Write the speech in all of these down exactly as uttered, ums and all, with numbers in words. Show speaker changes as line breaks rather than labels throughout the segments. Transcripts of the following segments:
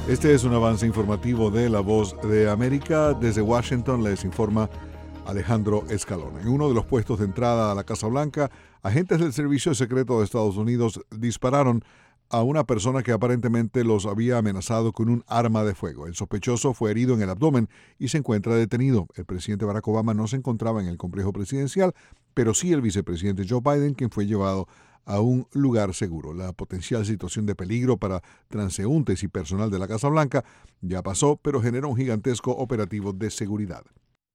Este es un avance informativo de La Voz de América. Desde Washington les informa Alejandro Escalón. En uno de los puestos de entrada a la Casa Blanca, agentes del Servicio Secreto de Estados Unidos dispararon a una persona que aparentemente los había amenazado con un arma de fuego. El sospechoso fue herido en el abdomen y se encuentra detenido. El presidente Barack Obama no se encontraba en el complejo presidencial, pero sí el vicepresidente Joe Biden, quien fue llevado a un lugar seguro. La potencial situación de peligro para transeúntes y personal de la Casa Blanca ya pasó, pero generó un gigantesco operativo de seguridad.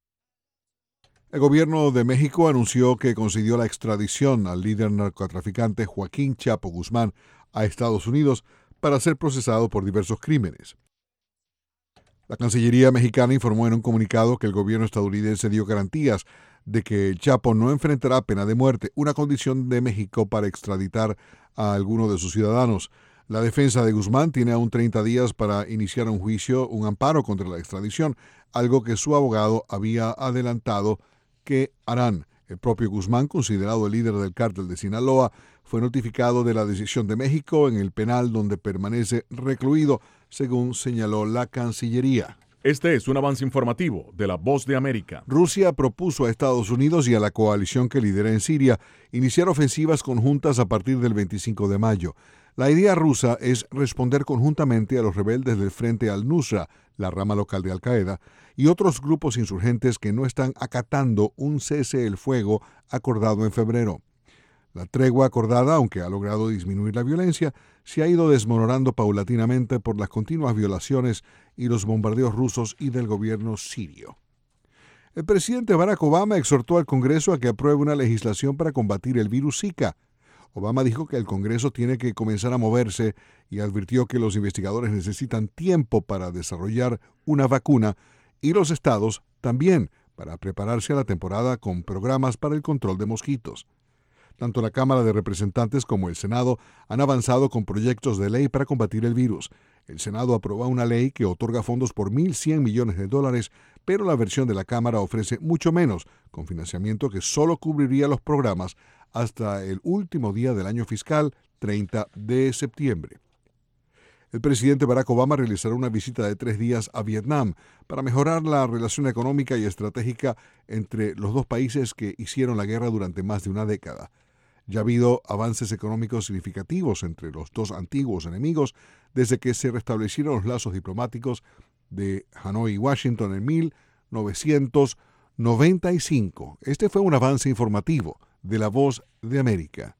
El gobierno de México anunció que concedió la extradición al líder narcotraficante Joaquín Chapo Guzmán a Estados Unidos para ser procesado por diversos crímenes. La Cancillería mexicana informó en un comunicado que el gobierno estadounidense dio garantías de que el Chapo no enfrentará pena de muerte, una condición de México para extraditar a alguno de sus ciudadanos. La defensa de Guzmán tiene aún treinta días para iniciar un juicio, un amparo contra la extradición, algo que su abogado había adelantado que harán. El propio Guzmán, considerado el líder del cártel de Sinaloa, fue notificado de la decisión de México en el penal donde permanece recluido, según señaló la Cancillería.
Este es un avance informativo de La Voz de América.
Rusia propuso a Estados Unidos y a la coalición que lidera en Siria iniciar ofensivas conjuntas a partir del veinticinco de mayo. La idea rusa es responder conjuntamente a los rebeldes del Frente al-Nusra, la rama local de Al-Qaeda, y otros grupos insurgentes que no están acatando un cese el fuego acordado en febrero. La tregua acordada, aunque ha logrado disminuir la violencia, se ha ido desmoronando paulatinamente por las continuas violaciones y los bombardeos rusos y del gobierno sirio. El presidente Barack Obama exhortó al Congreso a que apruebe una legislación para combatir el virus Zika. Obama dijo que el Congreso tiene que comenzar a moverse y advirtió que los investigadores necesitan tiempo para desarrollar una vacuna y los estados también para prepararse a la temporada con programas para el control de mosquitos. Tanto la Cámara de Representantes como el Senado han avanzado con proyectos de ley para combatir el virus. El Senado aprobó una ley que otorga fondos por mil cien millones de dólares, pero la versión de la Cámara ofrece mucho menos, con financiamiento que solo cubriría los programas hasta el último día del año fiscal, treinta de septiembre. El presidente Barack Obama realizará una visita de tres días a Vietnam para mejorar la relación económica y estratégica entre los dos países que hicieron la guerra durante más de una década. Ya ha habido avances económicos significativos entre los dos antiguos enemigos desde que se restablecieron los lazos diplomáticos de Hanoi y Washington en mil novecientos noventa y cinco. Este fue un avance informativo de La Voz de América.